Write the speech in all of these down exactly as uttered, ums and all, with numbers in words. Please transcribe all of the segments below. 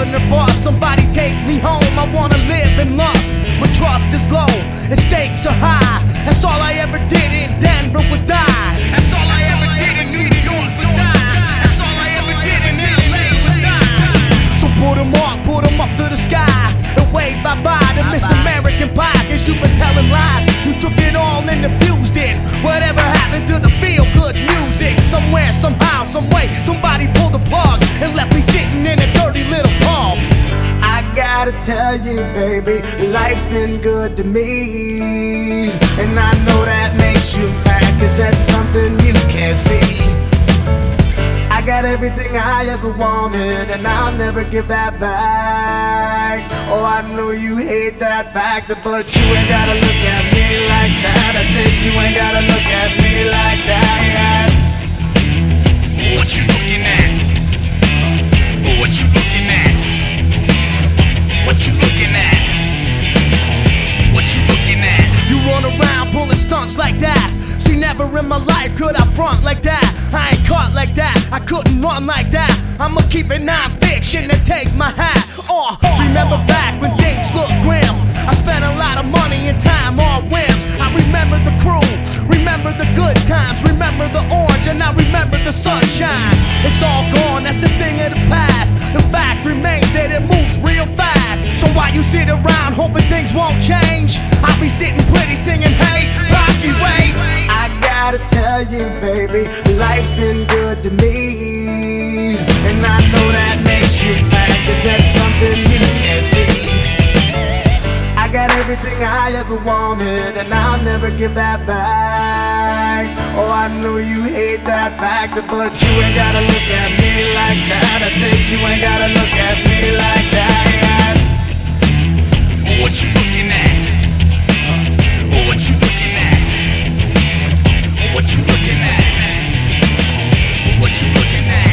driving her bus. Somebody take me home, I wanna live in lust. But trust is low and stakes are high. That's all I ever did in Denver was die. That's all I ever did in New York was die. That's all I ever did in L A was die. So put 'em up, put 'em up to the sky and wave bye-bye to Miss American Pie. Cause you've been telling lies, you took it all and abused it. Whatever happened to the feel-good music? Somewhere, somehow, someway, somebody pulled the plug and left me sitting in a dirty little pub. I gotta tell you, baby, life's been good to me. And I know that makes you mad, cause that's something you can't see. I got everything I ever wanted, and I'll never give that back. Oh, I know you hate that fact, but you ain't gotta look at me like that. I said you ain't gotta look at me like that. What you looking at? What you looking at? What you looking at? What you looking at? You run around pulling stunts like that. See, never in my life could I front like that. I ain't caught like that, I couldn't run like that. I'ma keep it non-fiction and take my hat. Oh, remember back when things looked grim. I spent a lot of money and time on whims. I remember the crew, remember the good times, remember the orange, and I remember the sunshine. It's all gone, that's the thing of the past. The fact remains that it moves real fast. So while you sit around hoping things won't change, I'll be sitting pretty singing, hey, Rocky Way. I gotta tell you, baby, life's been good to me. And I know that makes you mad, cause that's something you can't see. I got everything I ever wanted, and I'll never give that back. Oh, I know you hate that fact, but you ain't gotta look at me like that. I said you ain't gotta look at me like that. What you looking at? What you looking at? What you looking at? What you looking at?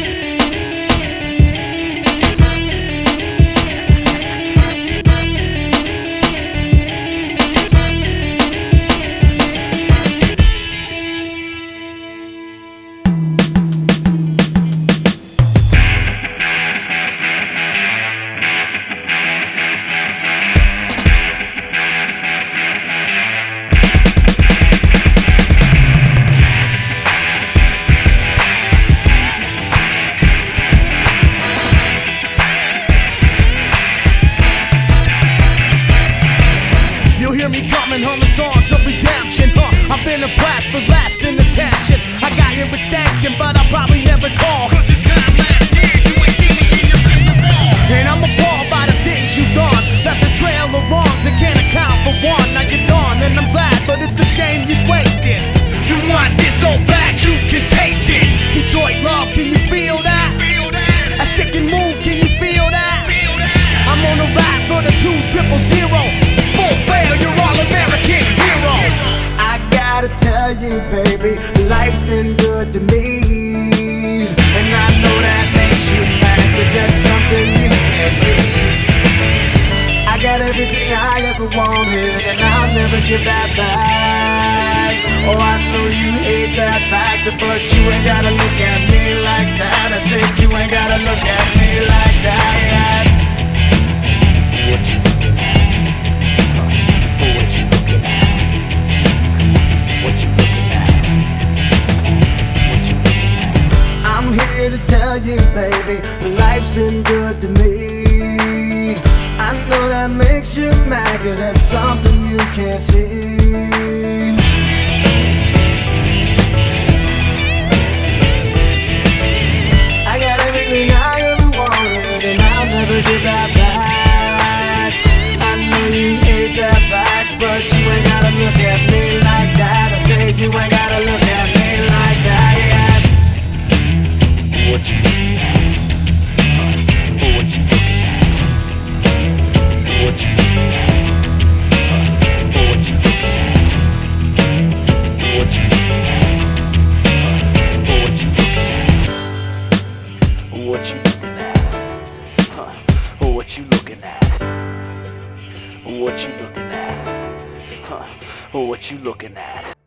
Me coming on the songs of redemption, huh? I've been a blast for lasting attention. I got your extension, but I'll probably never call. Cause this time last year, you ain't seen me in your crystal ball. And I'm appalled by the things you've done. Left a trail of wrongs and can't account for one. Now you're done, and I'm glad, but it's a shame you wasted. You want this so bad, you can taste it. Detroit love, can you feel that? A stick and move, can you feel that? I'm on a ride for the two triple zero. Full fail, you're all American hero. I gotta tell you, baby, life's been good to me. And I know that makes you mad, cause that's something you can't see. I got everything I ever wanted, and I'll never give that back. Oh, I know you hate that fact, but you ain't gotta look at me like that. I said you ain't gotta look at me like that. What you looking at? What you looking at? What you looking at? What you looking at? I'm here to tell you, baby, life's been good to me. I know that makes you mad, cause that's something you can't see. I got everything I ever wanted, and I'll never give that back. I know you hate that fact, but you ain't gotta look at me like that. I said you ain't gotta look at me like that, yes. What you looking at? What you looking at? What you looking at? What you looking at? What you looking at? What you looking at? What you looking at? Huh? What you looking at? What you looking at? Huh? What you looking at?